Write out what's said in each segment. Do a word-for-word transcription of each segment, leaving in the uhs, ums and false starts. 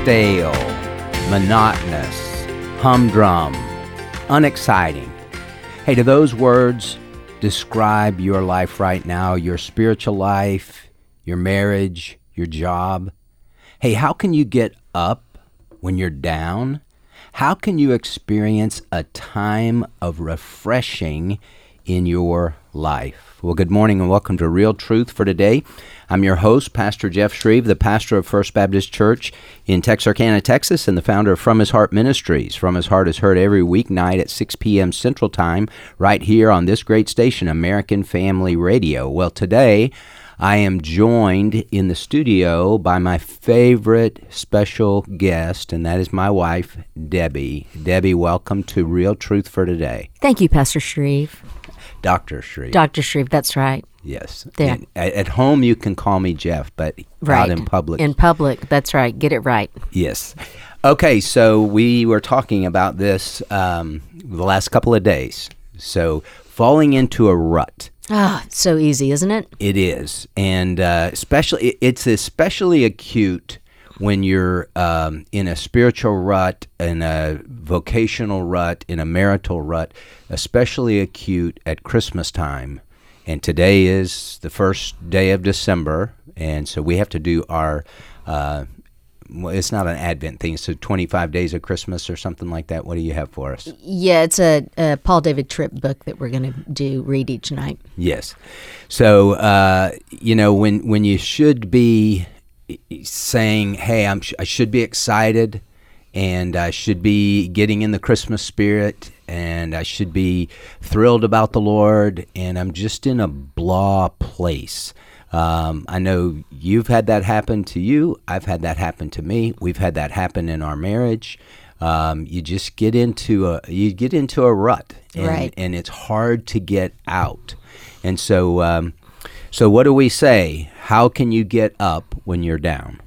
stale, monotonous, humdrum, unexciting. Hey, do those words describe your life right now, your spiritual life, your marriage, your job? Hey, how can you get up when you're down? How can you experience a time of refreshing in your life? Well, good morning and welcome to Real Truth for today. I'm your host, Pastor Jeff Shreve, the pastor of First Baptist Church in Texarkana, Texas, and the founder of From His Heart Ministries. From His Heart is heard every weeknight at six p.m. Central Time right here on this great station, American Family Radio. Well, today I am joined in the studio by my favorite special guest, and that is my wife, Debbie. Debbie, welcome to Real Truth for today. Thank you, Pastor Shreve. Doctor Shreve. Doctor Shreve, that's right. Yes. There. And at home, you can call me Jeff, but right. out in public. In public, that's right. Get it right. Yes. Okay, so we were talking about this um, the last couple of days. So falling into a rut. Ah, oh, so easy, isn't it? It is. And uh, especially, it's especially acute when you're um, in a spiritual rut, in a vocational rut, in a marital rut, especially acute at Christmas time. And today is the first day of December, and so we have to do our, uh, well, it's not an Advent thing, so twenty-five days of Christmas or something like that. What do you have for us? Yeah, it's a, a Paul David Tripp book that we're going to do, read each night. Yes. So, uh, you know, when, when you should be saying, hey, I'm, I should be excited, and I should be getting in the Christmas spirit, and I should be thrilled about the Lord, and I'm just in a blah place. Um, I know you've had that happen to you. I've had that happen to me. We've had that happen in our marriage. Um, you just get into a you get into a rut, and, right. and it's hard to get out. And so, um, so what do we say? How can you get up when you're down?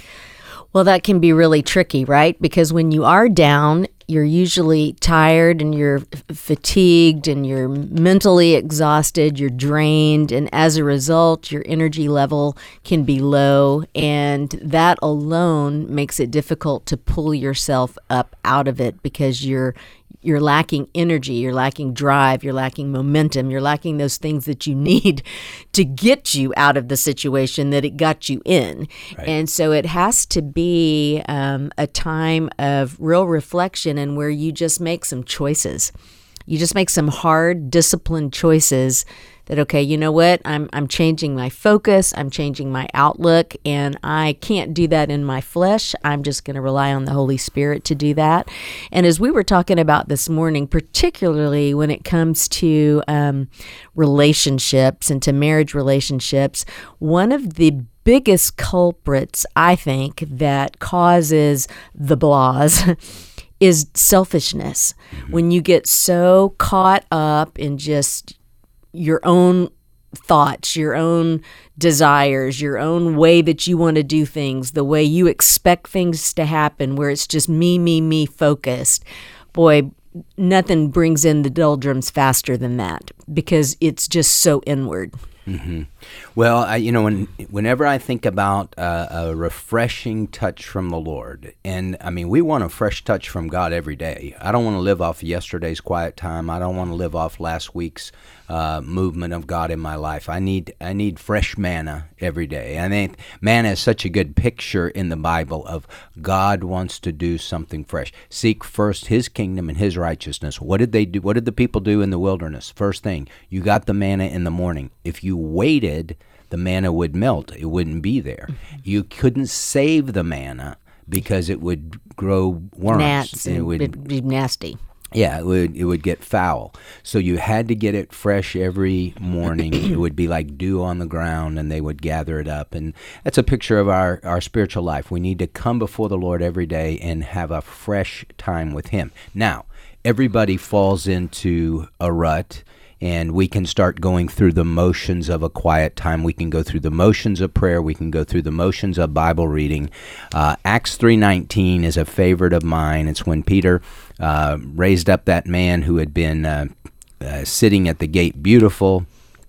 Well, that can be really tricky, right? Because when you are down, you're usually tired and you're f- fatigued and you're mentally exhausted, you're drained, and as a result, your energy level can be low, and that alone makes it difficult to pull yourself up out of it because you're you're lacking energy, you're lacking drive, you're lacking momentum, you're lacking those things that you need to get you out of the situation that it got you in. Right. And so it has to be um, a time of real reflection and where you just make some choices. You just make some hard, disciplined choices that, okay, you know what, I'm I'm changing my focus, I'm changing my outlook, and I can't do that in my flesh. I'm just going to rely on the Holy Spirit to do that. And as we were talking about this morning, particularly when it comes to um, relationships and to marriage relationships, one of the biggest culprits, I think, that causes the blahs is selfishness. Mm-hmm. When you get so caught up in just your own thoughts, your own desires, your own way that you want to do things, the way you expect things to happen, where it's just me, me, me focused. Boy, nothing brings in the doldrums faster than that because it's just so inward. Mm-hmm. Well, I, you know, when, whenever I think about uh, a refreshing touch from the Lord, and I mean, we want a fresh touch from God every day. I don't want to live off yesterday's quiet time. I don't want to live off last week's uh, movement of God in my life. I need I need fresh manna every day. I think manna is such a good picture in the Bible of God wants to do something fresh. Seek first His kingdom and His righteousness. What did they do? What did the people do in the wilderness? First thing, you got the manna in the morning. If you waited, the manna would melt. It wouldn't be there. Mm-hmm. You couldn't save the manna because it would grow worms. Gnats, and it would it'd be nasty. Yeah, it would it would get foul. So you had to get it fresh every morning. It would be like dew on the ground, and they would gather it up. And that's a picture of our, our spiritual life. We need to come before the Lord every day and have a fresh time with Him. Now, everybody falls into a rut, and we can start going through the motions of a quiet time. We can go through the motions of prayer. We can go through the motions of Bible reading. Uh, Acts three nineteen is a favorite of mine. It's when Peter uh, raised up that man who had been uh, uh, sitting at the gate beautiful,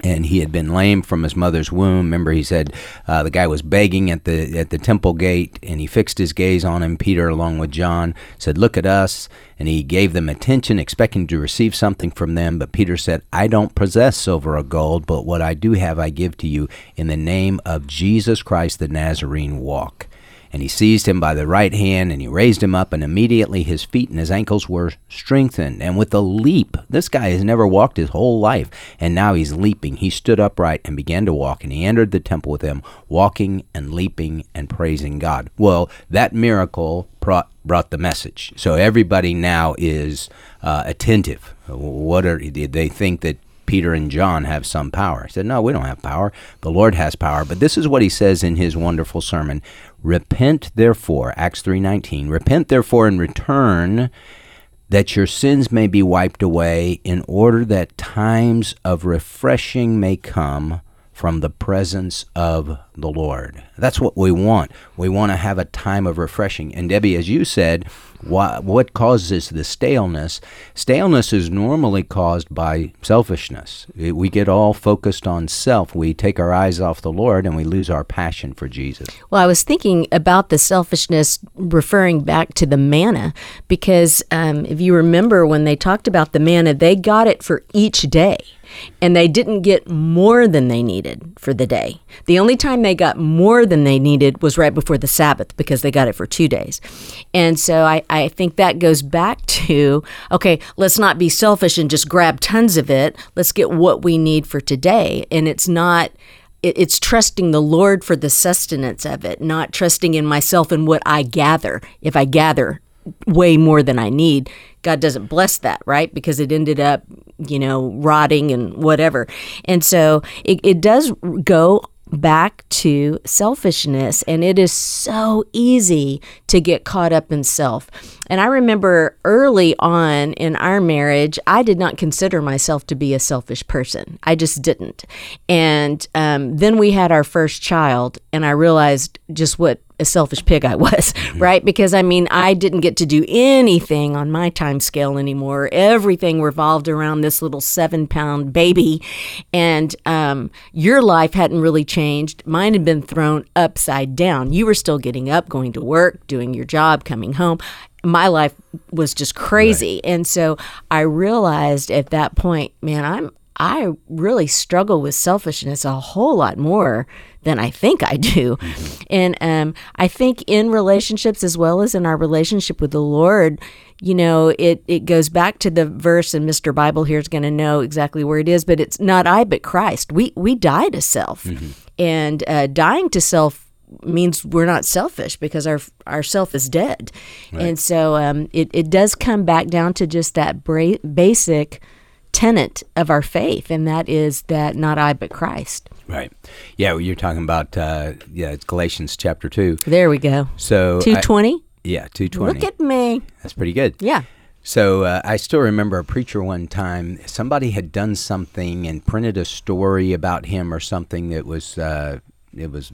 And he had been lame from his mother's womb. Remember, he said uh, the guy was begging at the at the temple gate, and he fixed his gaze on him. Peter, along with John, said, "Look at us." And he gave them attention, expecting to receive something from them. But Peter said, "I don't possess silver or gold, but what I do have I give to you. In the name of Jesus Christ the Nazarene, walk." And he seized him by the right hand, and he raised him up, and immediately his feet and his ankles were strengthened. And with a leap, this guy has never walked his whole life, and now he's leaping. He stood upright and began to walk, and he entered the temple with them, walking and leaping and praising God. Well, that miracle brought, brought the message. So everybody now is uh, attentive. What are they think that Peter and John have some power? He said, "No, we don't have power. The Lord has power." But this is what he says in his wonderful sermon. "Repent therefore," Acts three nineteen, "repent therefore and return, that your sins may be wiped away, in order that times of refreshing may come from the presence of the Lord." That's what we want. We want to have a time of refreshing. And Debbie, as you said, what, what causes the staleness? Staleness is normally caused by selfishness. We get all focused on self. We take our eyes off the Lord, and we lose our passion for Jesus. Well, I was thinking about the selfishness referring back to the manna, because um, if you remember when they talked about the manna, they got it for each day. And they didn't get more than they needed for the day. The only time they got more than they needed was right before the Sabbath, because they got it for two days. And so I, I think that goes back to, okay, let's not be selfish and just grab tons of it. Let's get what we need for today. And it's not, it, it's trusting the Lord for the sustenance of it, not trusting in myself and what I gather. If I gather way more than I need, God doesn't bless that, right? Because it ended up, you know, rotting and whatever. And so it, it does go back to selfishness, and it is so easy to get caught up in self. And I remember early on in our marriage, I did not consider myself to be a selfish person. I just didn't. And um, then we had our first child, and I realized just what a selfish pig I was, right? Because, I mean, I didn't get to do anything on my time scale anymore. Everything revolved around this little seven-pound baby, and um, your life hadn't really changed. Mine had been thrown upside down. You were still getting up, going to work, doing your job, coming home. My life was just crazy. Right. And so I realized at that point, man, I'm I really struggle with selfishness a whole lot more than I think I do. Mm-hmm. And um, I think in relationships as well as in our relationship with the Lord, you know, it, it goes back to the verse, and Mister Bible here is going to know exactly where it is, but it's not I, but Christ. We we die to self. Mm-hmm. And uh, dying to self means we're not selfish, because our our self is dead. Right. And so um, it, it does come back down to just that bra- basic tenet of our faith, and that is that not I, but Christ. Right. Yeah, well, you're talking about, uh, yeah, it's Galatians chapter two. There we go. So two twenty? Yeah, two twenty. Look at me. That's pretty good. Yeah. So uh, I still remember a preacher one time, somebody had done something and printed a story about him or something that was, uh, it was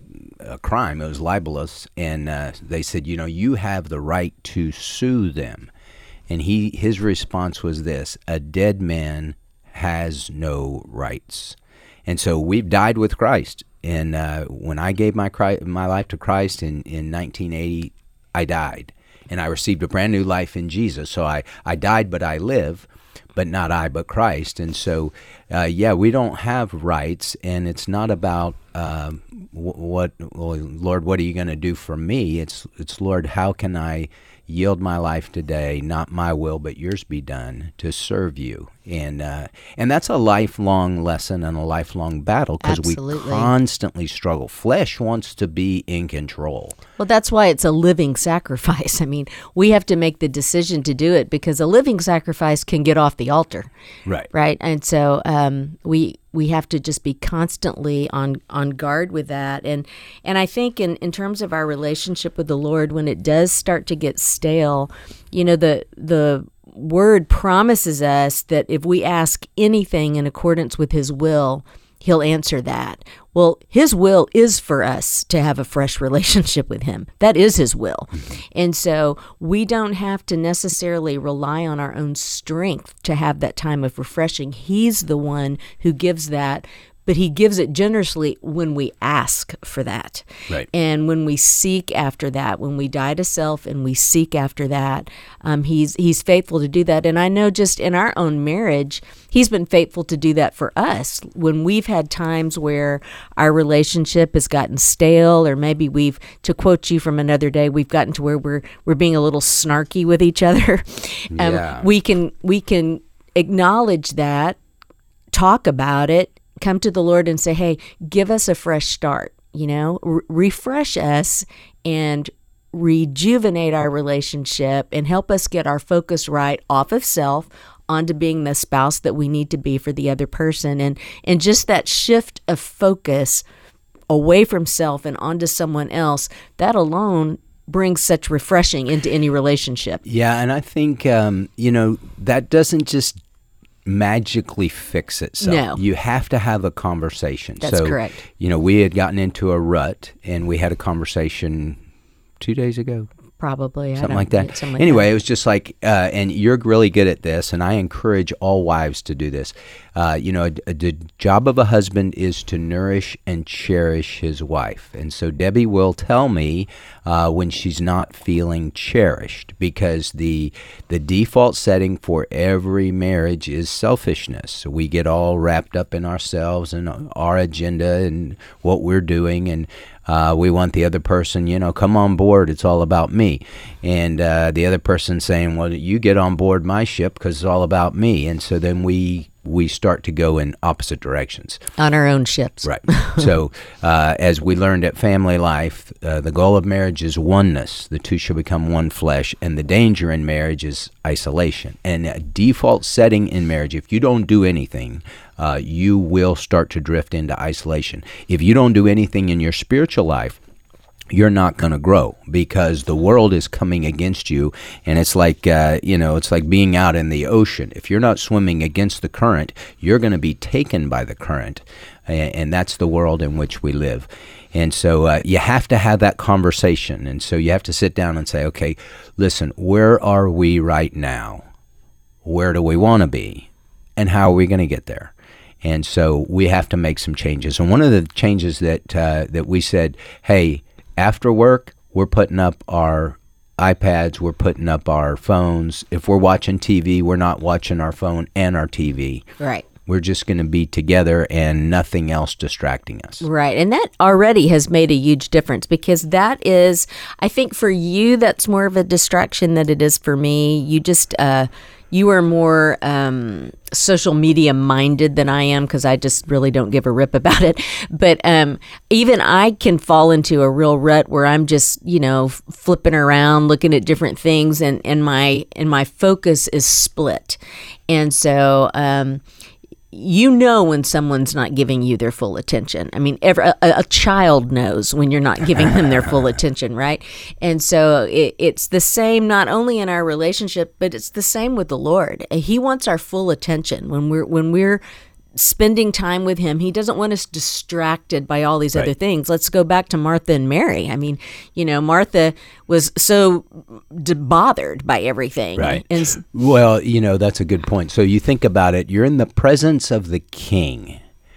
a crime, it was libelous, and uh, they said, you know, you have the right to sue them. And he his response was this: a dead man has no rights. And so we've died with Christ. And uh, when I gave my my life to Christ in, in nineteen eighty, I died. And I received a brand new life in Jesus. So I, I died, but I live, but not I, but Christ. And so, uh, yeah, we don't have rights. And it's not about uh, what, well, Lord, what are you going to do for me? It's, it's, Lord, how can I yield my life today, not my will, but yours be done, to serve you. And uh, and that's a lifelong lesson and a lifelong battle, because we constantly struggle. Flesh wants to be in control. Well, that's why it's a living sacrifice. I mean, we have to make the decision to do it, because a living sacrifice can get off the altar. Right. Right. And so um, we we have to just be constantly on, on guard with that. And and I think in, in terms of our relationship with the Lord, when it does start to get stale, you know, the the Word promises us that if we ask anything in accordance with His will, He'll answer that. Well, his will is for us to have a fresh relationship with him. That is his will. And so we don't have to necessarily rely on our own strength to have that time of refreshing. He's the one who gives that, but he gives it generously when we ask for that. Right. And when we seek after that, when we die to self and we seek after that, um, he's he's faithful to do that. And I know just in our own marriage, he's been faithful to do that for us. When we've had times where our relationship has gotten stale, or maybe we've, to quote you from another day, we've gotten to where we're we're being a little snarky with each other. um, Yeah. We can we can acknowledge that, talk about it, come to the Lord and say, hey, give us a fresh start, you know, R- refresh us and rejuvenate our relationship and help us get our focus right off of self onto being the spouse that we need to be for the other person. And, and just that shift of focus away from self and onto someone else, that alone brings such refreshing into any relationship. Yeah, and I think, um, you know, that doesn't just magically fix itself. No. You have to have a conversation. That's so, correct. You know, we had gotten into a rut, and we had a conversation two days ago. Probably. I Something don't- like that. something like anyway, that. it was just like, uh, and you're really good at this, and I encourage all wives to do this. Uh, you know, a, a, the job of a husband is to nourish and cherish his wife. And so Debbie will tell me uh, when she's not feeling cherished, because the the default setting for every marriage is selfishness. So we get all wrapped up in ourselves and our agenda and what we're doing, and Uh, we want the other person, you know, come on board. It's all about me. And uh, the other person saying, well, you get on board my ship because it's all about me. And so then we we start to go in opposite directions. On our own ships. Right. So uh, as we learned at Family Life, uh, the goal of marriage is oneness. The two shall become one flesh. And the danger in marriage is isolation. And a default setting in marriage, if you don't do anything, uh, you will start to drift into isolation. If you don't do anything in your spiritual life, you're not going to grow, because the world is coming against you. And it's like, uh, you know, it's like being out in the ocean. If you're not swimming against the current, you're going to be taken by the current. And, and that's the world in which we live. And so uh, you have to have that conversation. And so you have to sit down and say, okay, listen, where are we right now? Where do we want to be? And how are we going to get there? And so we have to make some changes. And one of the changes that uh, that we said, hey, after work, we're putting up our iPads, we're putting up our phones. If we're watching T V, we're not watching our phone and our T V. Right. We're just going to be together and nothing else distracting us. Right. And that already has made a huge difference, because that is, I think for you, that's more of a distraction than it is for me. You just, uh, you are more um, social media minded than I am, because I just really don't give a rip about it. But um, even I can fall into a real rut where I'm just, you know, flipping around, looking at different things, and, and my and my focus is split. And so, um, you know when someone's not giving you their full attention. I mean, every, a, a child knows when you're not giving them their full attention, right? And so it, it's the same not only in our relationship, but it's the same with the Lord. He wants our full attention when we're when we're spending time with him. He doesn't want us distracted by all these Right. other things. Let's go back to Martha and Mary. I mean, you know, Martha was so d- bothered by everything. Right. And s- Well, you know, that's a good point. So you think about it, you're in the presence of the king.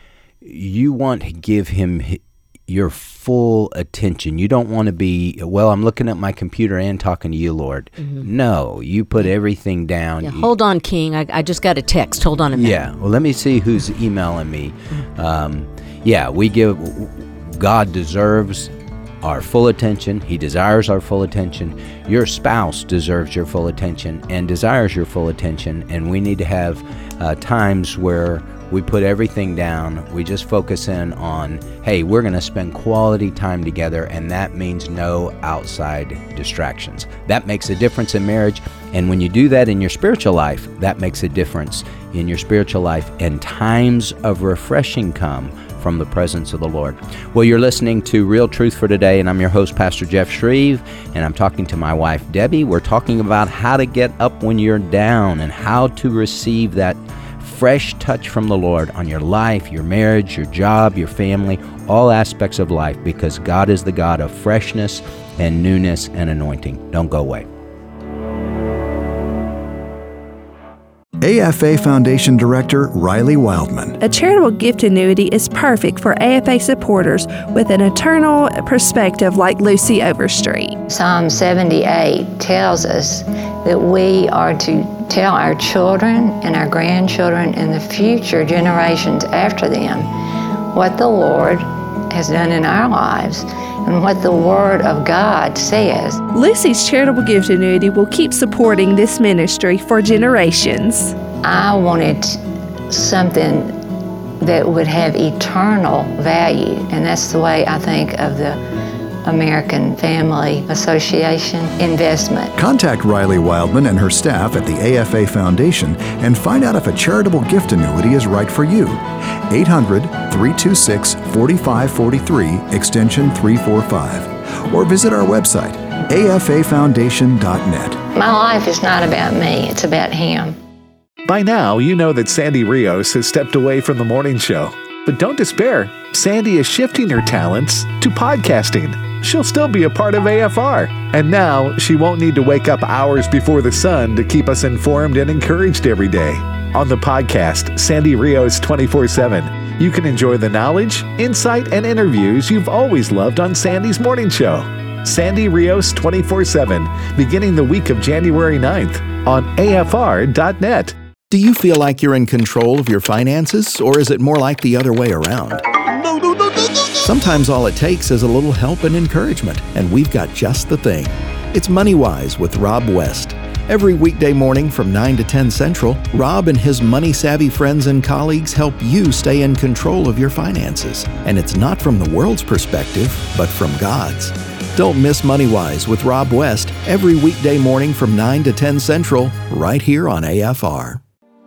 You want to give him hi- your full attention. You don't want to be, well, I'm looking at my computer and talking to you, Lord. No, you put everything down. yeah, You- hold on, King. I, I just got a text. Hold on a minute. Yeah. Well, let me see who's emailing me. Um, yeah, we give, God deserves our full attention. He desires our full attention. Your spouse deserves your full attention and desires your full attention. And we need to have uh, times where we put everything down. We just focus in on, hey, we're going to spend quality time together, and that means no outside distractions. That makes a difference in marriage. And when you do that in your spiritual life, that makes a difference in your spiritual life, and times of refreshing come from the presence of the Lord. Well, you're listening to Real Truth for Today, and I'm your host, Pastor Jeff Shreve, and I'm talking to my wife, Debbie. We're talking about how to get up when you're down and how to receive that fresh touch from the Lord on your life, your marriage, your job, your family, all aspects of life, because God is the God of freshness and newness and anointing. Don't go away. A F A Foundation Director Riley Wildman. A charitable gift annuity is perfect for A F A supporters with an eternal perspective like Lucy Overstreet. Psalm seventy-eight tells us that we are to tell our children and our grandchildren and the future generations after them what the Lord has done in our lives and what the Word of God says. Lucy's charitable gift annuity will keep supporting this ministry for generations. I wanted something that would have eternal value, and that's the way I think of the American Family Association investment. Contact Riley Wildman and her staff at the A F A Foundation and find out if a charitable gift annuity is right for you. eight hundred, three two six, four five four three, extension three four five. Or visit our website, A F A foundation dot net. My life is not about me, it's about Him. By now, you know that Sandy Rios has stepped away from the morning show. But don't despair. Sandy is shifting her talents to podcasting. She'll still be a part of A F R. And now she won't need to wake up hours before the sun to keep us informed and encouraged every day. On the podcast, Sandy Rios twenty-four seven, you can enjoy the knowledge, insight, and interviews you've always loved on Sandy's morning show. Sandy Rios twenty-four seven, beginning the week of January ninth on A F R dot net. Do you feel like you're in control of your finances, or is it more like the other way around? Sometimes all it takes is a little help and encouragement, and we've got just the thing. It's MoneyWise with Rob West. Every weekday morning from nine to ten Central, Rob and his money-savvy friends and colleagues help you stay in control of your finances. And it's not from the world's perspective, but from God's. Don't miss MoneyWise with Rob West every weekday morning from nine to ten Central, right here on A F R.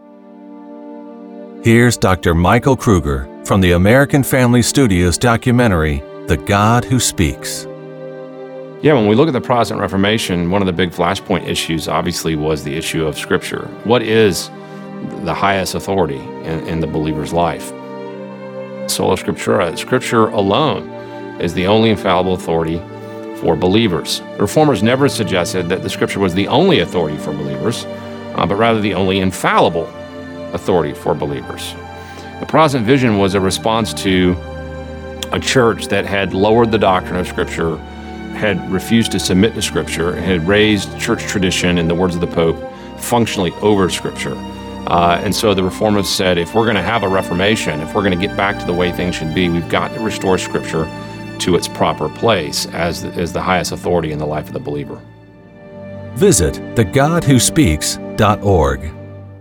Here's Doctor Michael Kruger from the American Family Studios documentary, The God Who Speaks. Yeah, when we look at the Protestant Reformation, one of the big flashpoint issues obviously was the issue of Scripture. What is the highest authority in, in the believer's life? Sola Scriptura, Scripture alone is the only infallible authority for believers. The Reformers never suggested that the Scripture was the only authority for believers, uh, but rather the only infallible authority for believers. The Protestant vision was a response to a church that had lowered the doctrine of Scripture, had refused to submit to Scripture, had raised church tradition, in the words of the Pope, functionally over Scripture. Uh, and so the Reformers said, if we're going to have a Reformation, if we're going to get back to the way things should be, we've got to restore Scripture to its proper place as the, as the highest authority in the life of the believer. Visit the god who speaks dot org.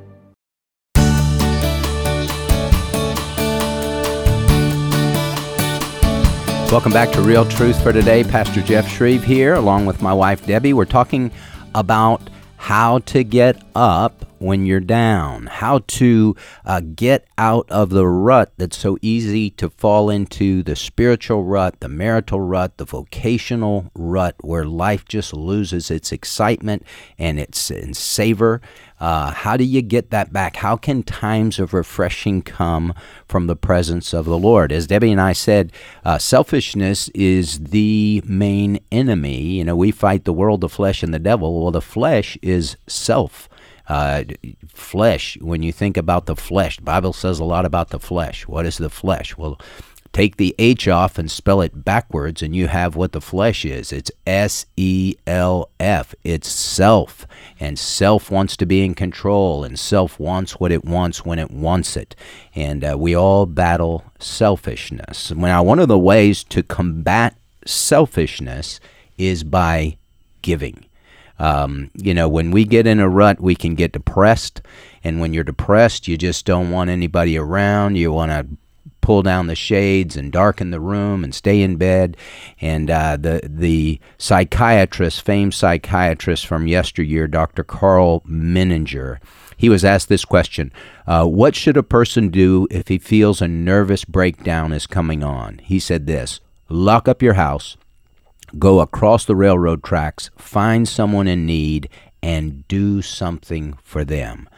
Welcome back to Real Truth for Today. Pastor Jeff Shreve here, along with my wife Debbie. We're talking about how to get up when you're down, how to uh, get out of the rut that's so easy to fall into, the spiritual rut, the marital rut, the vocational rut, where life just loses its excitement and its and savor. Uh, how do you get that back? How can times of refreshing come from the presence of the Lord? As Debbie and I said, uh, selfishness is the main enemy. You know, we fight the world, the flesh, and the devil. Well, the flesh is self. Uh, flesh, when you think about the flesh, the Bible says a lot about the flesh. What is the flesh? Well, take the H off and spell it backwards, and you have what the flesh is. It's S E L F. It's self. And self wants to be in control, and self wants what it wants when it wants it. And uh, we all battle selfishness. Now, one of the ways to combat selfishness is by giving. Um, you know, when we get in a rut, we can get depressed. And when you're depressed, you just don't want anybody around. You want to pull down the shades and darken the room and stay in bed. And uh, the the psychiatrist, famed psychiatrist from yesteryear, Doctor Carl Menninger, he was asked this question: uh, what should a person do if he feels a nervous breakdown is coming on? He said this: lock up your house, go across the railroad tracks, find someone in need, and do something for them.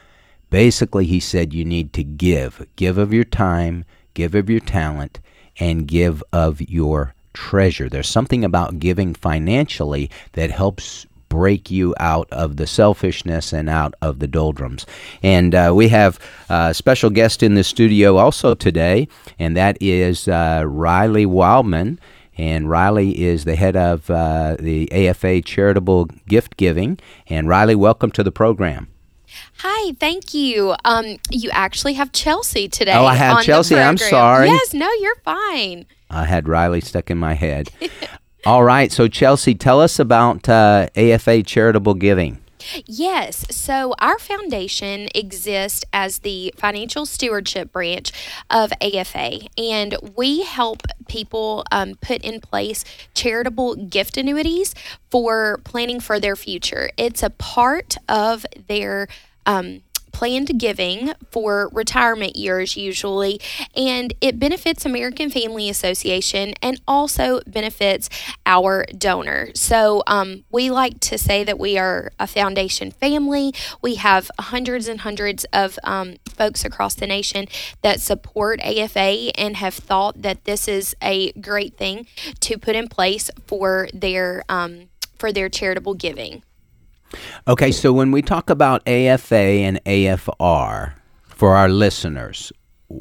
Basically, he said you need to give. Give of your time, give of your talent, and give of your treasure. There's something about giving financially that helps break you out of the selfishness and out of the doldrums. And uh, we have a special guest in the studio also today, and that is uh, Riley Wildman. And Riley is the head of uh, the A F A Charitable Gift Giving. And Riley, welcome to the program. Hi, thank you. Um, you actually have Chelsea today. Oh, I have Chelsea. I'm sorry. Yes, no, you're fine. I had Riley stuck in my head. All right. So, Chelsea, tell us about uh, A F A Charitable Giving. Yes. So our foundation exists as the financial stewardship branch of A F A, and we help people um, put in place charitable gift annuities for planning for their future. It's a part of their um, planned giving for retirement years usually, and it benefits American Family Association and also benefits our donor. So um, we like to say that we are a foundation family. We have hundreds and hundreds of um, folks across the nation that support A F A and have thought that this is a great thing to put in place for their um, for their charitable giving. Okay, so when we talk about A F A and A F R, for our listeners,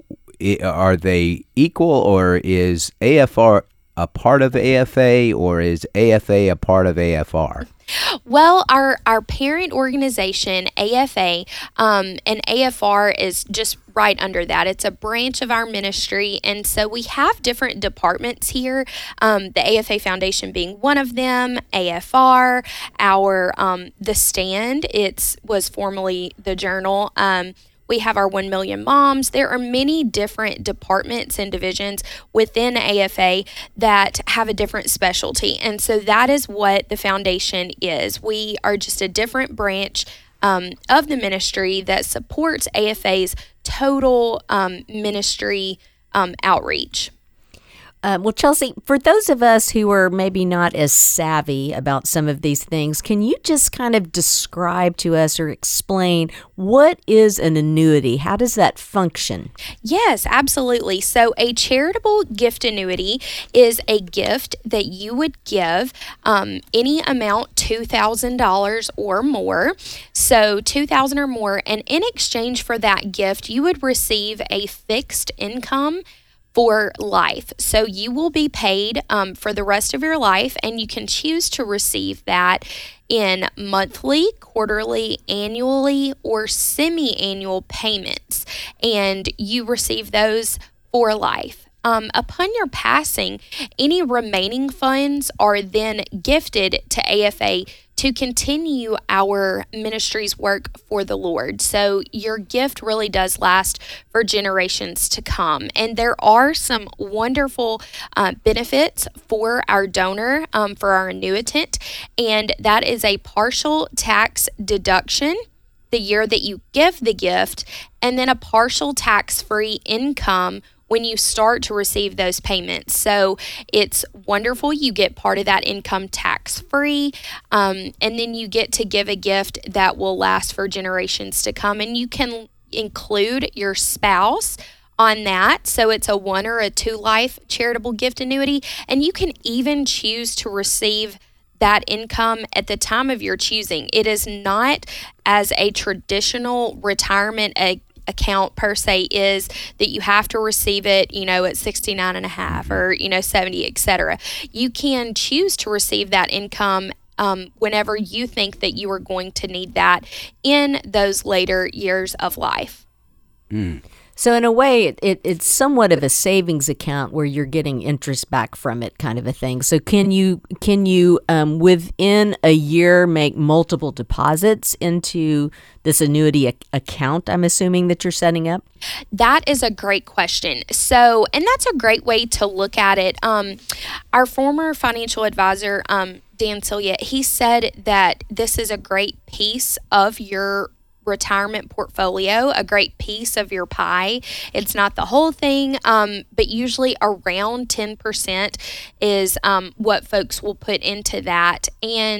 are they equal, or is A F R a part of A F A, or is A F A a part of A F R? Well, our, our parent organization, A F A, um, and A F R is just right under that. It's a branch of our ministry, and so we have different departments here, um, the A F A Foundation being one of them, A F R, our um, The Stand, it was formerly The Journal, um, we have our one million Moms. There are many different departments and divisions within A F A that have a different specialty. And so that is what the foundation is. We are just a different branch um, of the ministry that supports A F A's total um, ministry um, outreach. Uh, well, Chelsea, for those of us who are maybe not as savvy about some of these things, can you just kind of describe to us or explain what is an annuity? How does that function? Yes, absolutely. So a charitable gift annuity is a gift that you would give um, any amount two thousand dollars or more. So two thousand dollars or more, and in exchange for that gift, you would receive a fixed income for life. So you will be paid um, for the rest of your life, and you can choose to receive that in monthly, quarterly, annually, or semi-annual payments, and you receive those for life. Um, upon your passing, any remaining funds are then gifted to A F A to continue our ministry's work for the Lord. So your gift really does last for generations to come. And there are some wonderful uh, benefits for our donor, um, for our annuitant, and that is a partial tax deduction the year that you give the gift, and then a partial tax-free income when you start to receive those payments. So it's wonderful. You get part of that income tax-free, um, and then you get to give a gift that will last for generations to come. And you can include your spouse on that. So it's a one or a two life charitable gift annuity. And you can even choose to receive that income at the time of your choosing. It is not as a traditional retirement a account per se is that you have to receive it, you know, at sixty-nine and a half or, you know, seventy, et cetera. You can choose to receive that income um, whenever you think that you are going to need that in those later years of life. Mm. So in a way, it, it, it's somewhat of a savings account where you're getting interest back from it, kind of a thing. So can you can you um, within a year make multiple deposits into this annuity ac- account? I'm assuming that you're setting up. That is a great question. So, and that's a great way to look at it. Um, our former financial advisor, um, Dan Celia, he said that this is a great piece of your retirement portfolio, a great piece of your pie. It's not the whole thing, um, but usually around ten percent is um, what folks will put into that. And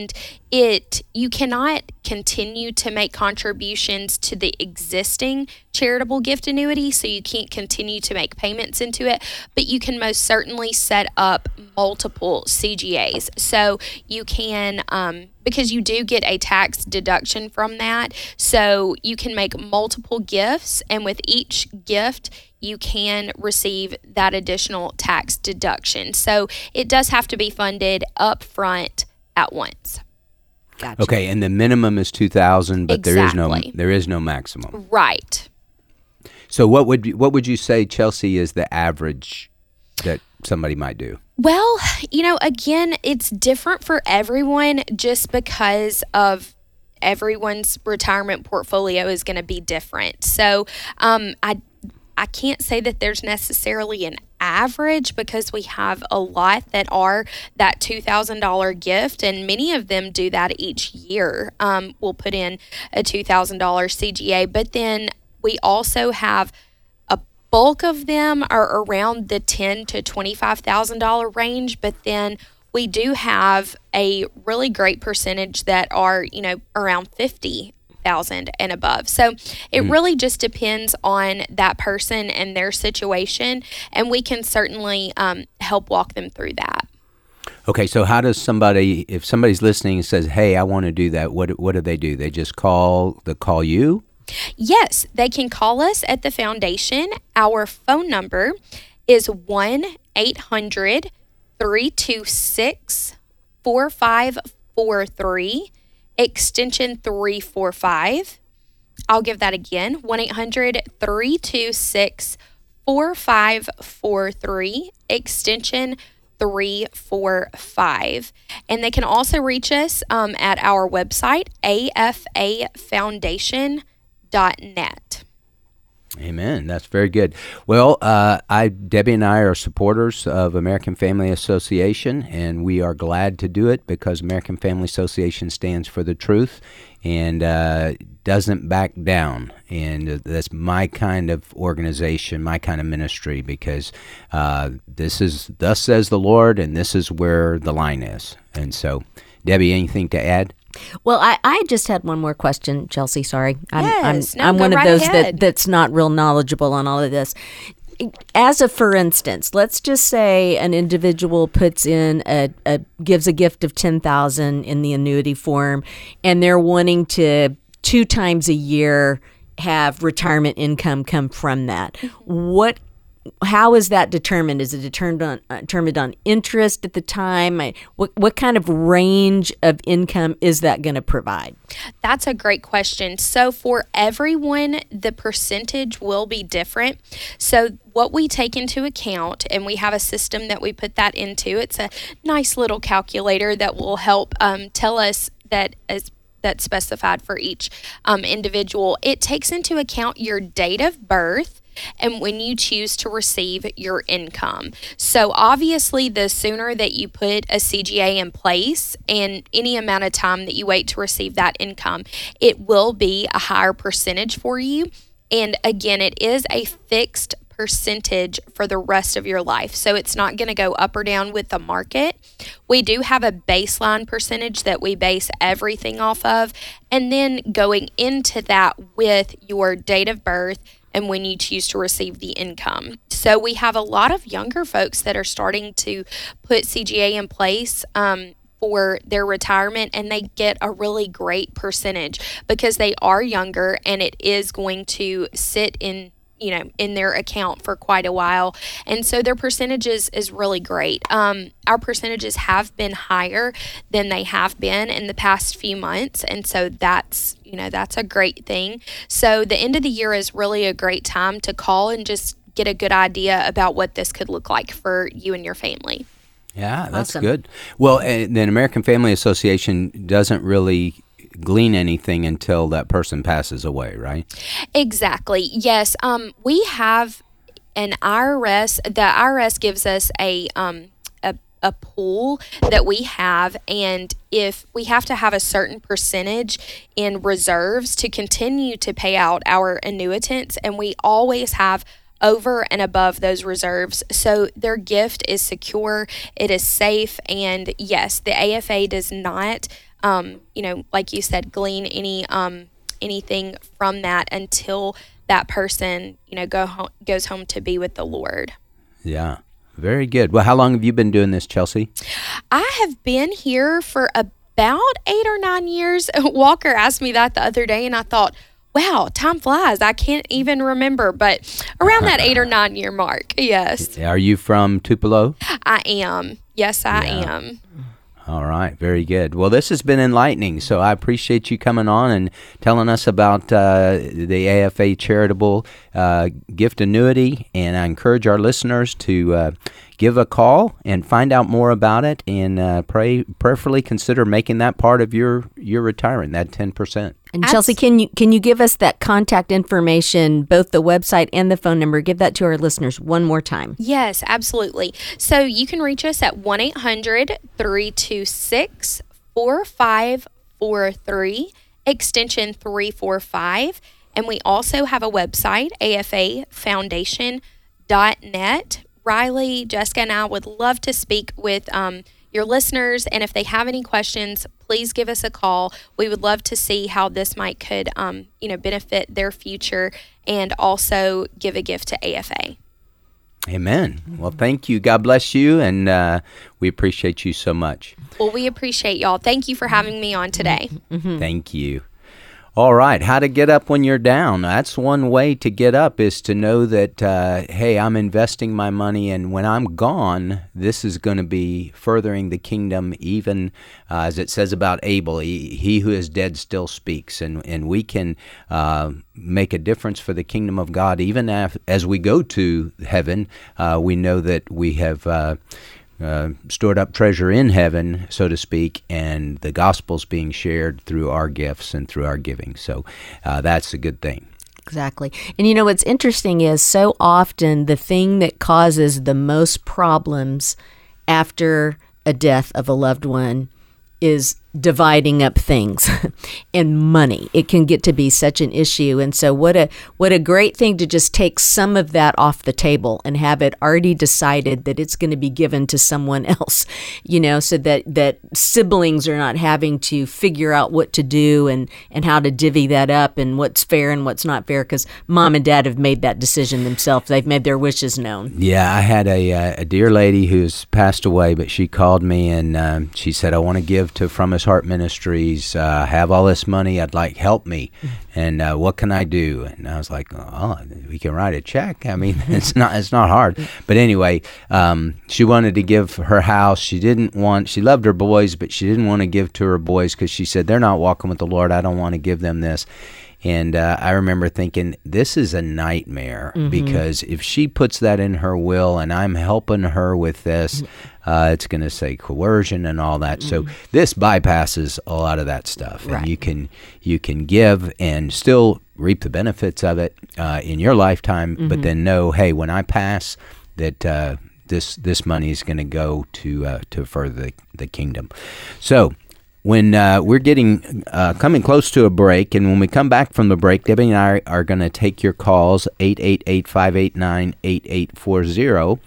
it you cannot continue to make contributions to the existing charitable gift annuity, so you can't continue to make payments into it, but you can most certainly set up multiple C G As. So you can, um, because you do get a tax deduction from that, so you can make multiple gifts, and with each gift, you can receive that additional tax deduction. So it does have to be funded up front at once. Gotcha. Okay, and the minimum is two thousand, but Exactly. there is no there is no maximum. Right. So what would you, what would you say, Chelsea, is the average that somebody might do? Well, you know, again, it's different for everyone just because of everyone's retirement portfolio is going to be different. So um, I I can't say that there's necessarily an average, because we have a lot that are that two thousand dollars gift, and many of them do that each year. Um, we'll put in a two thousand dollars C G A, but then we also have a bulk of them are around the ten thousand to twenty-five thousand dollars range, but then we do have a really great percentage that are, you know, around fifty thousand and above. So it mm. really just depends on that person and their situation, and we can certainly um, help walk them through that. Okay, so how does somebody, if somebody's listening and says, "Hey, I want to do that," what what do they do? They just call the call you? Yes, they can call us at the foundation. Our phone number is one eight hundred three two six four five four three. extension three four five. I'll give that again, one eight hundred three two six four five four three, extension three four five. And they can also reach us um, at our website, a f a foundation dot net. Amen. That's very good. Well, uh, I, Debbie and I are supporters of American Family Association, and we are glad to do it because American Family Association stands for the truth and uh, doesn't back down. And uh, that's my kind of organization, my kind of ministry, because uh, this is, thus says the Lord, and this is where the line is. And so, Debbie, anything to add? Well, I, I just had one more question, Chelsea. Sorry. I'm, Yes, I'm, no, I'm go one right of those ahead. that, that's not real knowledgeable on all of this. As a for instance, let's just say an individual puts in a, a gives a gift of ten thousand dollars in the annuity form, and they're wanting to two times a year have retirement income come from that. What How is that determined? Is it determined on uh, determined on interest at the time? I, what what kind of range of income is that going to provide? That's a great question. So for everyone, the percentage will be different. So what we take into account, and we have a system that we put that into, it's a nice little calculator that will help um, tell us that as that's specified for each um, individual. It takes into account your date of birth and when you choose to receive your income. So obviously, the sooner that you put a C G A in place and any amount of time that you wait to receive that income, it will be a higher percentage for you. And again, it is a fixed percentage for the rest of your life. So it's not going to go up or down with the market. We do have a baseline percentage that we base everything off of. And then going into that with your date of birth and when you choose to receive the income. So we have a lot of younger folks that are starting to put C G A in place um, for their retirement, and they get a really great percentage because they are younger and it is going to sit in you know, in their account for quite a while. And so their percentages is really great. Um, our percentages have been higher than they have been in the past few months. And so that's, you know, that's a great thing. So the end of the year is really a great time to call and just get a good idea about what this could look like for you and your family. Yeah, that's Awesome. good. Well, and then American Family Association doesn't really glean anything until that person passes away, right? Exactly. Yes. Um, we have an I R S. The I R S gives us a um a a pool that we have, and if we have to have a certain percentage in reserves to continue to pay out our annuitants, and we always have over and above those reserves. So their gift is secure, it is safe, and yes, the A F A does not um, you know, like you said, glean any um, anything from that until that person, you know, go home, goes home to be with the Lord. Yeah, very good. Well, how long have you been doing this, Chelsea? I have been here for about eight or nine years. Walker asked me that the other day, and I thought, wow, time flies. I can't even remember, but around that eight or nine year mark, yes. Are you from Tupelo? I am. Yes, I Yeah. am. All right, very good. Well, this has been enlightening, so I appreciate you coming on and telling us about uh, the A F A charitable uh, gift annuity, and I encourage our listeners to uh, give a call and find out more about it, and uh, pray prayerfully consider making that part of your your retirement, that ten percent. And Chelsea, can you can you give us that contact information, both the website and the phone number? Give that to our listeners one more time. Yes, absolutely. So you can reach us at one eight hundred, three two six, four five four three, extension three four five. And we also have a website, A F A foundation dot net. Riley, Jessica, and I would love to speak with um, your listeners, and if they have any questions, please give us a call. We would love to see how this might could, um, you know, benefit their future, and also give a gift to A F A. Amen. Well, thank you. God bless you, and uh, we appreciate you so much. Well, we appreciate y'all. Thank you for having me on today. Mm-hmm. Thank you. All right, how to get up when you're down. That's one way to get up, is to know that, uh, hey, I'm investing my money, and when I'm gone, this is going to be furthering the kingdom, even uh, as it says about Abel, he, he who is dead still speaks, and, and we can uh, make a difference for the kingdom of God. Even af- as we go to heaven, uh, we know that we have Uh, Uh, stored up treasure in heaven, so to speak, and the gospel's being shared through our gifts and through our giving. So uh, that's a good thing. Exactly. And you know, what's interesting is so often the thing that causes the most problems after a death of a loved one is dividing up things and money. It can get to be such an issue. And so what a what a great thing to just take some of that off the table and have it already decided that it's going to be given to someone else, you know, so that, that siblings are not having to figure out what to do and, and how to divvy that up and what's fair and what's not fair, because mom and dad have made that decision themselves. They've made their wishes known. Yeah, I had a, uh, a dear lady who's passed away, but she called me and um, she said, I want to give to From His Heart Ministries, uh, have all this money, I'd like, help me, and uh, what can I do? And I was like, oh, we can write a check. I mean, it's not it's not hard. But anyway, um, she wanted to give her house. She didn't want, she loved her boys, but she didn't want to give to her boys because she said, they're not walking with the Lord. I don't want to give them this. And uh, I remember thinking, this is a nightmare, mm-hmm. because if she puts that in her will and I'm helping her with this, uh, it's going to say coercion and all that. Mm-hmm. So this bypasses a lot of that stuff. Right. And you can you can give and still reap the benefits of it uh, in your lifetime, mm-hmm. but then know, hey, when I pass, that uh, this this money is going to go to uh, to further the, the kingdom. So when uh, we're getting uh, coming close to a break, and when we come back from the break, Debbie and I are going to take your calls, eight eight eight, five eight nine, eight eight four zero,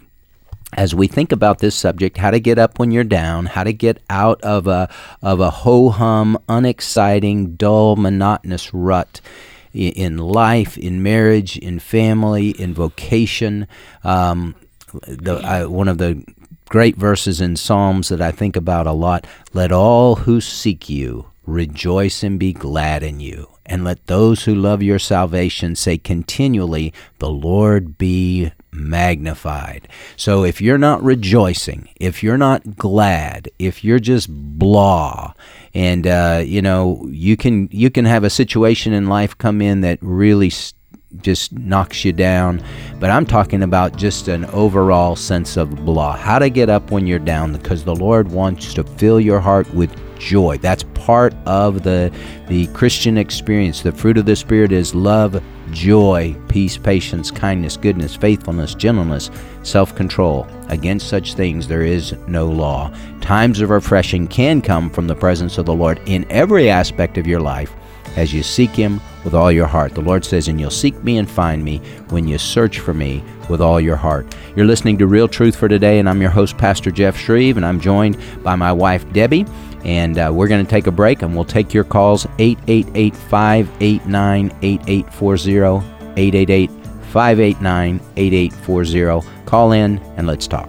as we think about this subject, how to get up when you're down, how to get out of a of a ho-hum, unexciting, dull, monotonous rut in life, in marriage, in family, in vocation. Um, the I, one of the great verses in Psalms that I think about a lot, let all who seek you rejoice and be glad in you. And let those who love your salvation say continually, the Lord be magnified. So if you're not rejoicing, if you're not glad, if you're just blah, and uh, you know, you can you can have a situation in life come in that really st- just knocks you down, but I'm talking about just an overall sense of blah. How to get up when you're down, because the Lord wants to fill your heart with joy. That's part of the the Christian experience. The fruit of the Spirit is love, joy, peace, patience, kindness, goodness, faithfulness, gentleness, self-control. Against such things there is no law. Times of refreshing can come from the presence of the Lord in every aspect of your life as you seek Him with all your heart. The Lord says, and you'll seek me and find me when you search for me with all your heart. You're listening to Real Truth for Today, and I'm your host, Pastor Jeff Shreve, and I'm joined by my wife, Debbie. And uh, we're going to take a break, and we'll take your calls, eight eight eight, five eight nine, eight eight four zero, eight eight eight, five eight nine, eight eight four zero. Call in, and let's talk.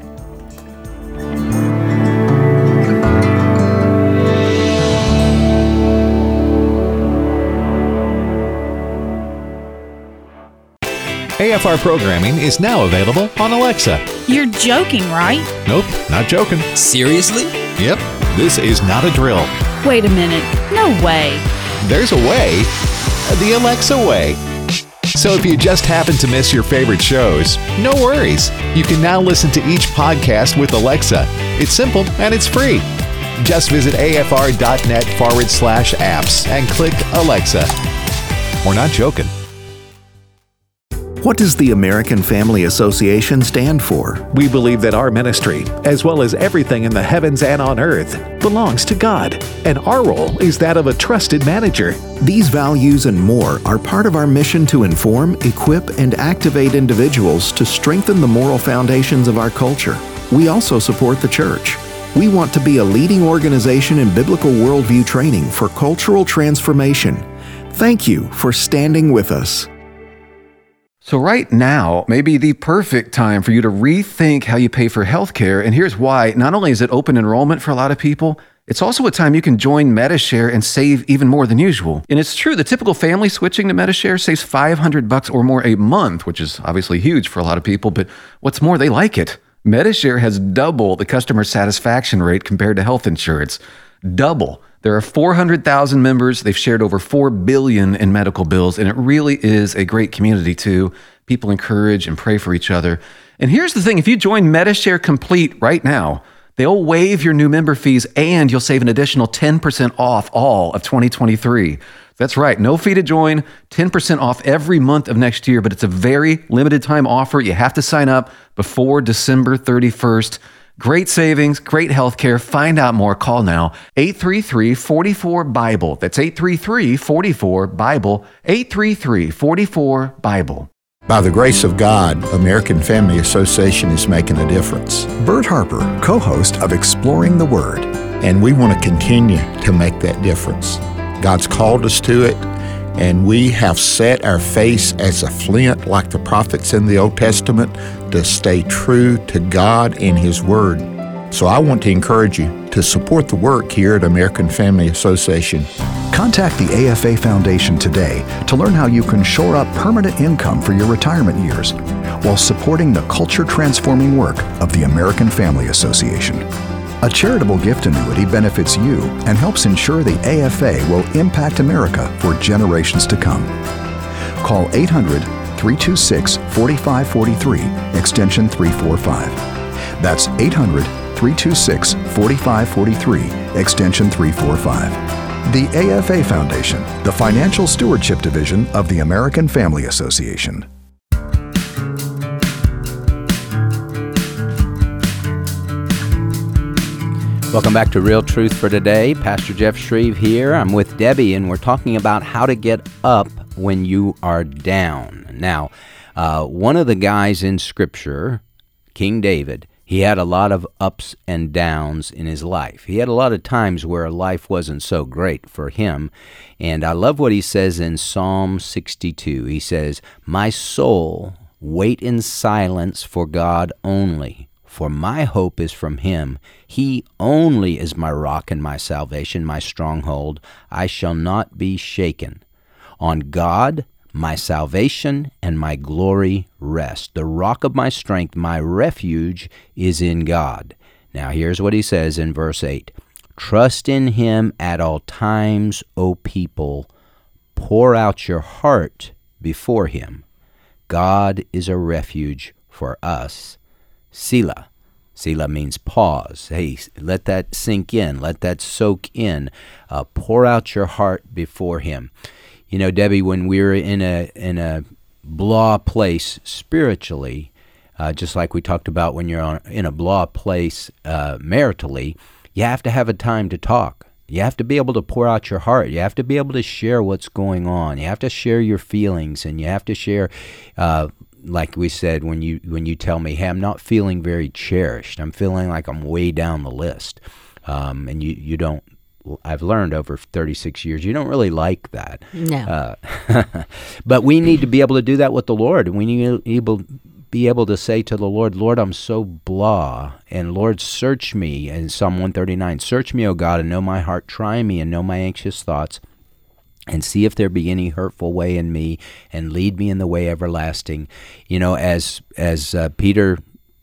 A F R programming is now available on Alexa. You're joking, right? Nope, not joking. Seriously? Yep, this is not a drill. Wait a minute. No way. There's a way. The Alexa way. So if you just happen to miss your favorite shows, no worries. You can now listen to each podcast with Alexa. It's simple and it's free. Just visit afr.net forward slash apps and click Alexa. We're not joking. What does the American Family Association stand for? We believe that our ministry, as well as everything in the heavens and on earth, belongs to God, and our role is that of a trusted manager. These values and more are part of our mission to inform, equip, and activate individuals to strengthen the moral foundations of our culture. We also support the church. We want to be a leading organization in biblical worldview training for cultural transformation. Thank you for standing with us. So right now may be the perfect time for you to rethink how you pay for healthcare. And here's why. Not only is it open enrollment for a lot of people, it's also a time you can join Medi-Share and save even more than usual. And it's true, the typical family switching to Medi-Share saves five hundred bucks or more a month, which is obviously huge for a lot of people. But what's more, they like it. Medi-Share has double the customer satisfaction rate compared to health insurance. Double. There are four hundred thousand members. They've shared over four billion dollars in medical bills, and it really is a great community, too. People encourage and pray for each other. And here's the thing. If you join Medi-Share Complete right now, they'll waive your new member fees, and you'll save an additional ten percent off all of twenty twenty-three. That's right. No fee to join, ten percent off every month of next year, but it's a very limited time offer. You have to sign up before December thirty-first. Great savings, great health care. Find out more. Call now. eight three three, four four, BIBLE. That's eight three three, four four, BIBLE. eight three three, four four, BIBLE. By the grace of God, American Family Association is making a difference. Bert Harper, co-host of Exploring the Word. And we want to continue to make that difference. God's called us to it, and we have set our face as a flint like the prophets in the Old Testament to stay true to God and His Word. So I want to encourage you to support the work here at American Family Association. Contact the A F A Foundation today to learn how you can shore up permanent income for your retirement years while supporting the culture-transforming work of the American Family Association. A charitable gift annuity benefits you and helps ensure the A F A will impact America for generations to come. Call eight hundred, three two six, four five four three, extension three four five. That's eight hundred, three two six, four five four three, extension three four five. The A F A Foundation, the Financial Stewardship Division of the American Family Association. Welcome back to Real Truth for Today. Pastor Jeff Shreve here. I'm with Debbie, and we're talking about how to get up when you are down. Now, uh, one of the guys in Scripture, King David, he had a lot of ups and downs in his life. He had a lot of times where life wasn't so great for him. And I love what he says in Psalm sixty-two. He says, "My soul, wait in silence for God only. For my hope is from Him. He only is my rock and my salvation, my stronghold. I shall not be shaken. On God, my salvation and my glory rest. The rock of my strength, my refuge is in God." Now here's what he says in verse eight. "Trust in Him at all times, O people. Pour out your heart before Him. God is a refuge for us. Selah." Selah means pause. Hey, let that sink in. Let that soak in. Uh, pour out your heart before Him. You know, Debbie, when we're in a in a blah place spiritually, uh, just like we talked about when you're on, in a blah place uh, maritally, you have to have a time to talk. You have to be able to pour out your heart. You have to be able to share what's going on. You have to share your feelings, and you have to share, uh, like we said, when you when you tell me, hey, I'm not feeling very cherished. I'm feeling like I'm way down the list, um, and you, you don't I've learned over thirty-six years, you don't really like that. No. Uh, but we need to be able to do that with the Lord. We need to be able, be able to say to the Lord, Lord, I'm so blah. And Lord, search me. In Psalm one thirty-nine, search me, O God, and know my heart. Try me and know my anxious thoughts. And see if there be any hurtful way in me, and lead me in the way everlasting. You know, as as uh, Peter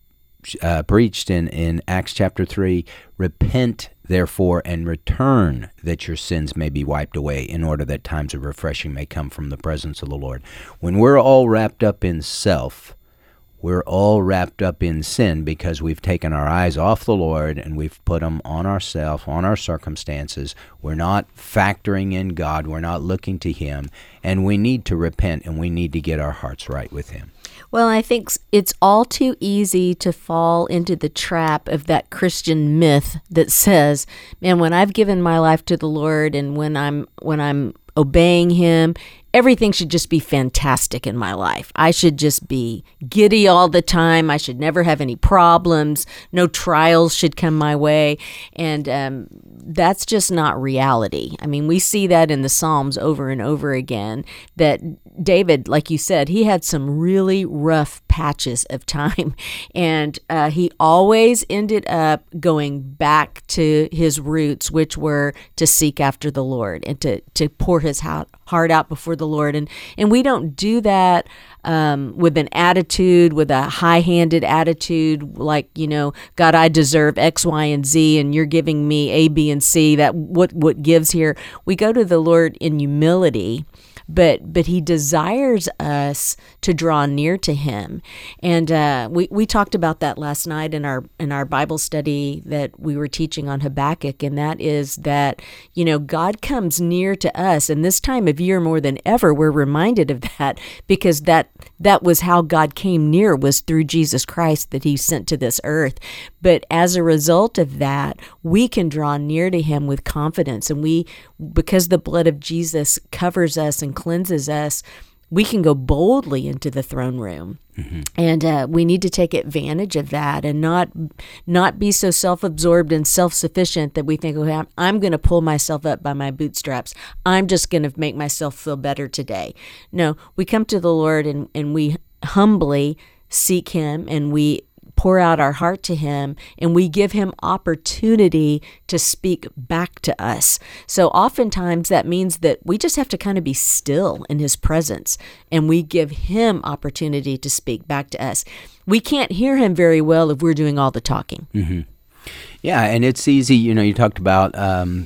uh, preached in, in Acts chapter three, repent therefore and return, that your sins may be wiped away, in order that times of refreshing may come from the presence of the Lord. When we're all wrapped up in self, we're all wrapped up in sin, because we've taken our eyes off the Lord and we've put them on ourselves, on our circumstances. We're not factoring in God. We're not looking to Him. And we need to repent, and we need to get our hearts right with Him. Well, I think it's all too easy to fall into the trap of that Christian myth that says, man, when I've given my life to the Lord, and when I'm when I'm obeying Him, everything should just be fantastic in my life. I should just be giddy all the time. I should never have any problems. No trials should come my way. And um, that's just not reality. I mean, we see that in the Psalms over and over again, that David, like you said, he had some really rough patches of time. And uh, he always ended up going back to his roots, which were to seek after the Lord and to, to pour his heart out before the Lord. And, and we don't do that um, with an attitude, with a high-handed attitude, like, you know, God, I deserve X, Y, and Z, and you're giving me A, B, and C, that what, what gives here. We go to the Lord in humility, but but He desires us to draw near to Him. And uh, we, we talked about that last night in our in our Bible study that we were teaching on Habakkuk, and that is that, you know, God comes near to us. And this time of year more than ever, we're reminded of that, because that that was how God came near, was through Jesus Christ that He sent to this earth. But as a result of that, we can draw near to Him with confidence. And we, because the blood of Jesus covers us and cleanses us, we can go boldly into the throne room. Mm-hmm. And uh, we need to take advantage of that, and not not be so self-absorbed and self-sufficient that we think, okay, I'm, I'm going to pull myself up by my bootstraps. I'm just going to make myself feel better today. No, we come to the Lord and, and we humbly seek Him, and we pour out our heart to Him, and we give Him opportunity to speak back to us. So oftentimes that means that we just have to kind of be still in His presence, and we give Him opportunity to speak back to us. We can't hear Him very well if we're doing all the talking. Mm-hmm. Yeah, and it's easy, you know, you talked about um,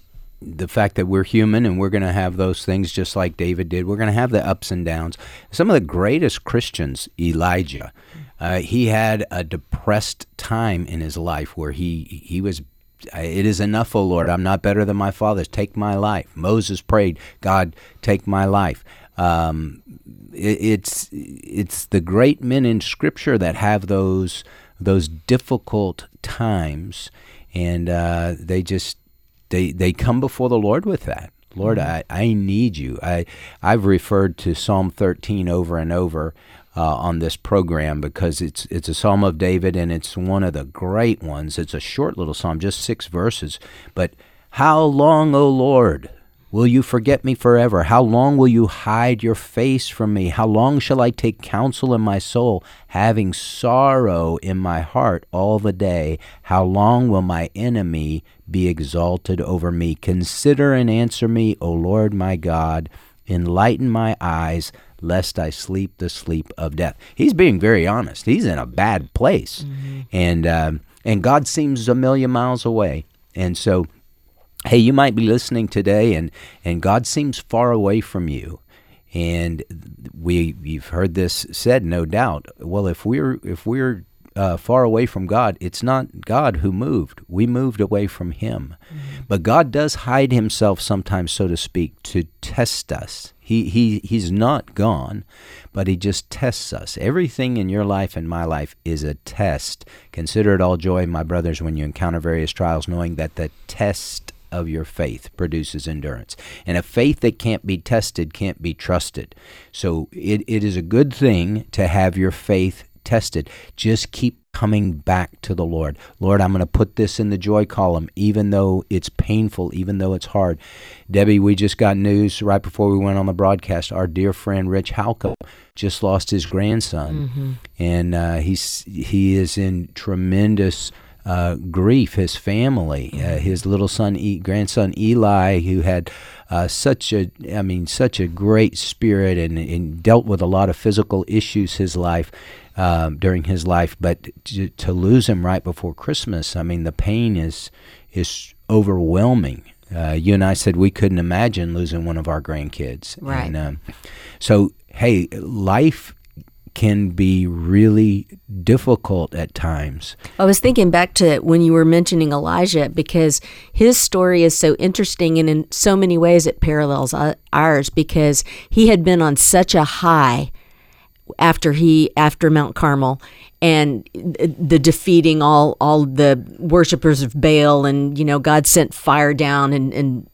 the fact that we're human, and we're going to have those things just like David did. We're going to have the ups and downs. Some of the greatest Christians, Elijah, Uh, he had a depressed time in his life where he he was, it is enough, O Lord, I'm not better than my fathers, take my life. Moses prayed, God, take my life. Um, it, it's it's the great men in Scripture that have those those difficult times, and uh, they just they they come before the Lord with that. Lord, I, I need you. I I've referred to Psalm thirteen over and over Uh, on this program, because it's it's a Psalm of David, and it's one of the great ones. It's a short little psalm, just six verses. But how long, O Lord, will you forget me forever? How long will you hide your face from me? How long shall I take counsel in my soul, having sorrow in my heart all the day? How long will my enemy be exalted over me? Consider and answer me, O Lord my God. Enlighten my eyes, lest I sleep the sleep of death. He's being very honest. He's in a bad place. Mm-hmm. And um, and God seems a million miles away. And so, hey, you might be listening today, and, and God seems far away from you. And we you've heard this said, no doubt. Well, if we're if we're uh, far away from God, it's not God who moved. We moved away from Him. Mm-hmm. But God does hide Himself sometimes, so to speak, to test us. He he he's not gone, but He just tests us. Everything in your life and my life is a test. Consider it all joy, my brothers, when you encounter various trials, knowing that the test of your faith produces endurance. And a faith that can't be tested can't be trusted. So it, it is a good thing to have your faith get tested, just keep coming back to the Lord. Lord, I'm going to put this in the joy column, even though it's painful, even though it's hard. Debbie, we just got news right before we went on the broadcast. Our dear friend Rich Halcomb just lost his grandson, mm-hmm. and uh, he's he is in tremendous uh, grief. His family, uh, his little son, e- grandson Eli, who had uh, such a, I mean, such a great spirit and, and dealt with a lot of physical issues his life. Um, during his life, but to, to lose him right before Christmas, I mean, the pain is is overwhelming. Uh, you and I said we couldn't imagine losing one of our grandkids. Right. And, um, so, hey, life can be really difficult at times. I was thinking back to when you were mentioning Elijah, because his story is so interesting, and in so many ways it parallels ours, because he had been on such a high after he after Mount Carmel, and the defeating all all the worshipers of Baal, and you know God sent fire down and, and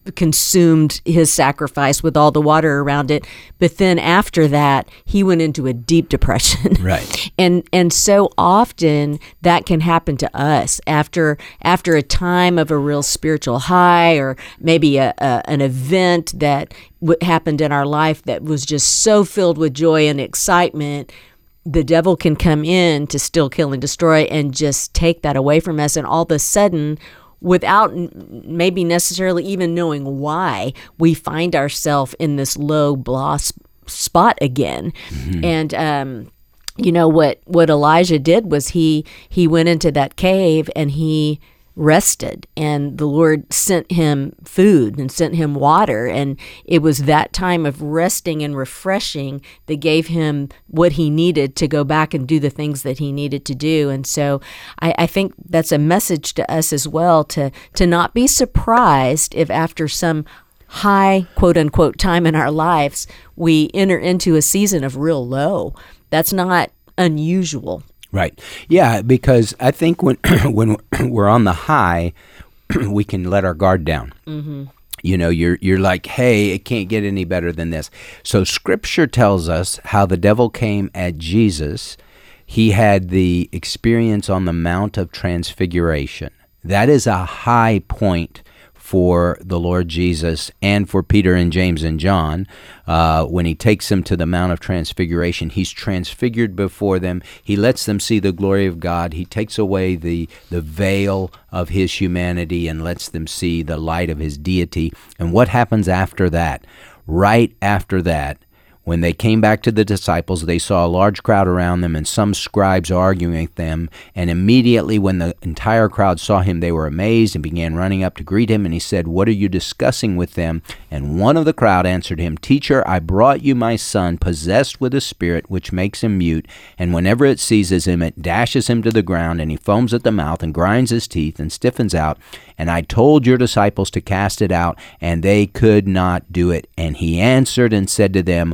consumed his sacrifice with all the water around it. But then after that, he went into a deep depression. Right. and and so often that can happen to us after after a time of a real spiritual high, or maybe a, a an event that w- happened in our life that was just so filled with joy and excitement. The devil can come in to steal, kill, and destroy, and just take that away from us. And all of a sudden, without maybe necessarily even knowing why, we find ourselves in this low, blah spot again. Mm-hmm. And um, you know what? What Elijah did was he he went into that cave and he rested, and the Lord sent him food and sent him water, and it was that time of resting and refreshing that gave him what he needed to go back and do the things that he needed to do. And so I, I think that's a message to us as well, to to not be surprised if after some high, quote unquote, time in our lives, we enter into a season of real low. That's not unusual. Right. Yeah, because I think when when we're on the high, we can let our guard down. Mm-hmm. You know, you're you're like, hey, it can't get any better than this. So Scripture tells us how the devil came at Jesus. He had the experience on the Mount of Transfiguration. That is a high point for the Lord Jesus and for Peter and James and John. Uh, when he takes them to the Mount of Transfiguration, he's transfigured before them. He lets them see the glory of God. He takes away the, the veil of his humanity and lets them see the light of his deity. And what happens after that? Right after that, when they came back to the disciples, they saw a large crowd around them and some scribes arguing with them. And immediately when the entire crowd saw him, they were amazed and began running up to greet him. And he said, "What are you discussing with them?" And one of the crowd answered him, "Teacher, I brought you my son, possessed with a spirit which makes him mute. And whenever it seizes him, it dashes him to the ground, and he foams at the mouth and grinds his teeth and stiffens out. And I told your disciples to cast it out, and they could not do it. And he answered and said to them,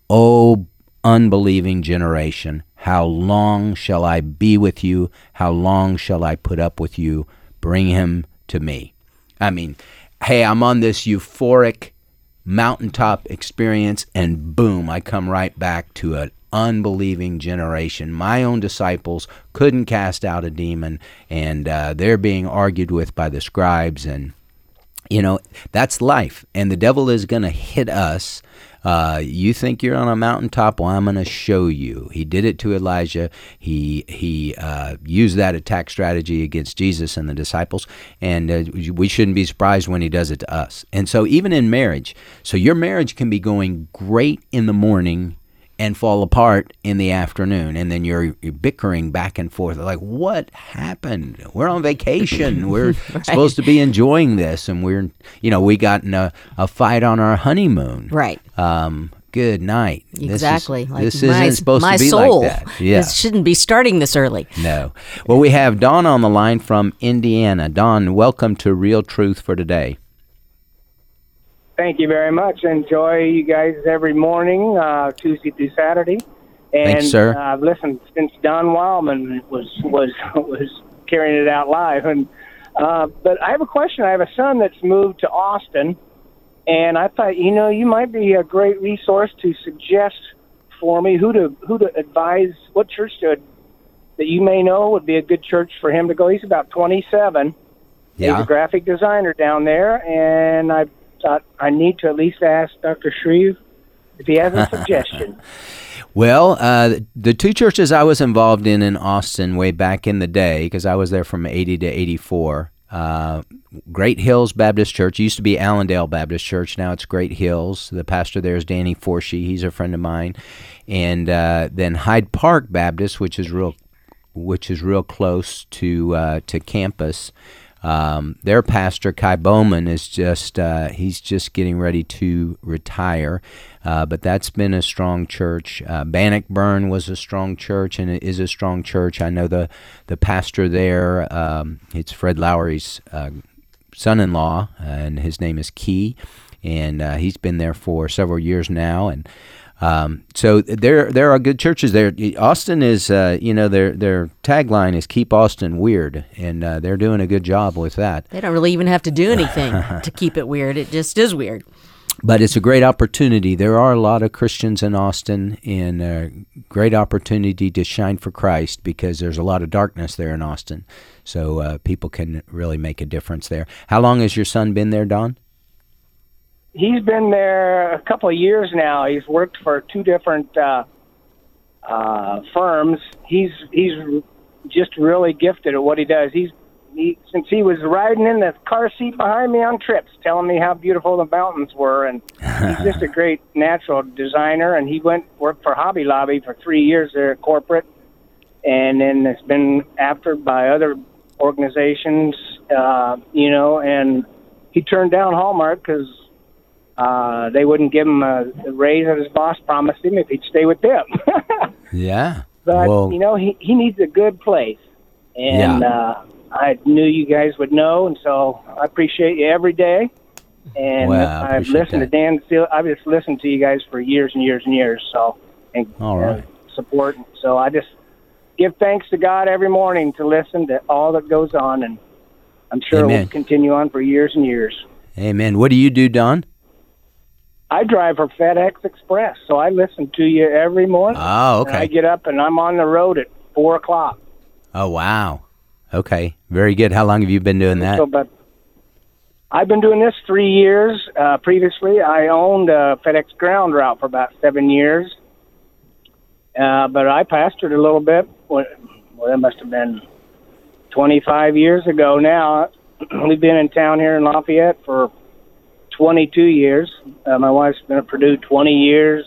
O unbelieving generation, how long shall I be with you? How long shall I put up with you? Bring him to me." I mean, hey, I'm on this euphoric mountaintop experience, and boom, I come right back to an unbelieving generation. My own disciples couldn't cast out a demon, and uh, they're being argued with by the scribes. And, you know, that's life. And the devil is going to hit us. Uh, you think you're on a mountaintop? Well, I'm going to show you. He did it to Elijah. He he uh, used that attack strategy against Jesus and the disciples, and uh, we shouldn't be surprised when he does it to us. And so even in marriage, so your marriage can be going great in the morning and fall apart in the afternoon, and then you're, you're bickering back and forth like, what happened? We're on vacation. We're right. supposed to be enjoying this, and we're, you know, we got in a, a fight on our honeymoon. Right. Um, good night. Exactly. This, is, like this my, isn't supposed my to be soul. like that. Yeah. This shouldn't be starting this early. No. Well, we have Dawn on the line from Indiana. Dawn, welcome to Real Truth for Today. Thank you very much. Enjoy you guys every morning, uh, Tuesday through Saturday. And, Thanks, sir. Uh, I've listened since Don Wildman was was was carrying it out live. And uh, but I have a question. I have a son that's moved to Austin, and I thought, you know, you might be a great resource to suggest for me, who to who to advise, what church to, that you may know would be a good church for him to go. He's about twenty-seven. Yeah. He's a graphic designer down there, and I thought I need to at least ask Doctor Shreve if he has a suggestion. Well, uh, the two churches I was involved in in Austin way back in the day, because I was there from eighty to eighty-four, uh, Great Hills Baptist Church. It used to be Allendale Baptist Church. Now it's Great Hills. The pastor there is Danny Forshee. He's a friend of mine. And uh, then Hyde Park Baptist, which is real, which is real close to uh, to campus. Um, their pastor, Kai Bowman, is just, uh, he's just getting ready to retire, uh, but that's been a strong church. Uh, Bannockburn was a strong church, and it is a strong church. I know the, the pastor there, um, it's Fred Lowry's uh, son-in-law, and his name is Key, and uh, he's been there for several years now, and Um, so there, there are good churches there. Austin is, uh, you know, their their tagline is "Keep Austin Weird," and uh, they're doing a good job with that. They don't really even have to do anything to keep it weird. It just is weird. But it's a great opportunity. There are a lot of Christians in Austin, and a great opportunity to shine for Christ, because there's a lot of darkness there in Austin. So uh, people can really make a difference there. How long has your son been there, Don? He's been there a couple of years now. He's worked for two different uh, uh, firms. He's he's just really gifted at what he does. He's he, since he was riding in the car seat behind me on trips, telling me how beautiful the mountains were, and he's just a great natural designer. And he went worked for Hobby Lobby for three years there at corporate, and then it's been after by other organizations, uh, you know. And he turned down Hallmark because Uh, they wouldn't give him a, a raise that his boss promised him if he'd stay with them. Yeah. But, well, you know, he, he needs a good place. And yeah. uh, I knew you guys would know, and so I appreciate you every day. And well, I I've listened that. to Dan Steele. I've just listened to you guys for years and years and years, so, and, all right. uh, support. So I just give thanks to God every morning to listen to all that goes on, and I'm sure Amen. it will continue on for years and years. Amen. What do you do, Don? I drive for FedEx Express, so I listen to you every morning. Oh, okay. And I get up and I'm on the road at four o'clock. Oh, wow. Okay, very good. How long have you been doing that? So, but I've been doing this three years. Uh, previously, I owned a FedEx ground route for about seven years. Uh, but I pastored a little bit. Well, that must have been twenty-five years ago now. We've been in town here in Lafayette for twenty-two years. Uh, my wife's been at Purdue twenty years.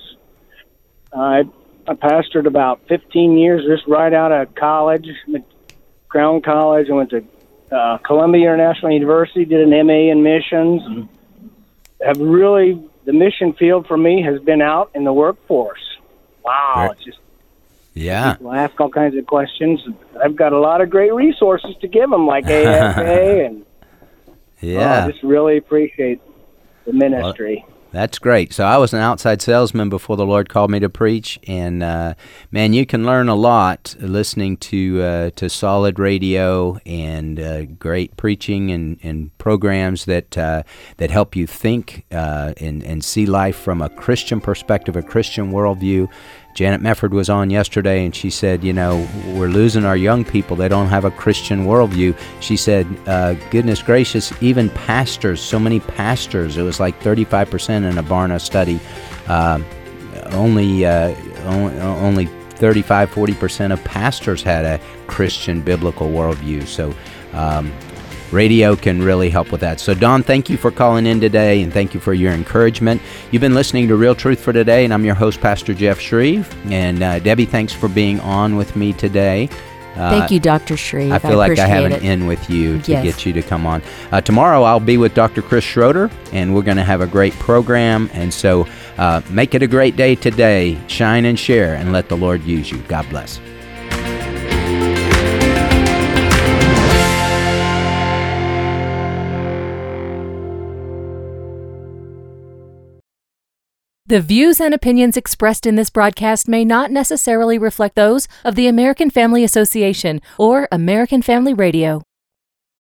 I I pastored about fifteen years just right out of college, Crown College. I went to uh, Columbia International University, did an M A in missions, and have really, the mission field for me has been out in the workforce. Wow, Great. It's just, Yeah. people ask all kinds of questions. I've got a lot of great resources to give them, like A F A, and Yeah. oh, I just really appreciate the ministry. Well, that's great. So I was an outside salesman before the Lord called me to preach, and uh, man, you can learn a lot listening to uh, to solid radio and uh, great preaching and, and programs that uh, that help you think uh, and and see life from a Christian perspective, a Christian worldview. Janet Mefford was on yesterday, and she said, you know, we're losing our young people. They don't have a Christian worldview. She said, uh, goodness gracious, even pastors, so many pastors, it was like thirty-five percent in a Barna study, uh, only, uh, only only thirty-five, forty percent of pastors had a Christian biblical worldview. So um, radio can really help with that. So, Don, thank you for calling in today, and thank you for your encouragement. You've been listening to Real Truth for Today, and I'm your host, Pastor Jeff Shreve. And uh, Debbie, thanks for being on with me today. Uh, Thank you, Doctor Shreve. I feel I like I have an it. in with you to Yes. get you to come on. Uh, tomorrow, I'll be with Doctor Chris Schroeder, and we're going to have a great program. And so uh, make it a great day today. Shine and share, and let the Lord use you. God bless. The views and opinions expressed in this broadcast may not necessarily reflect those of the American Family Association or American Family Radio.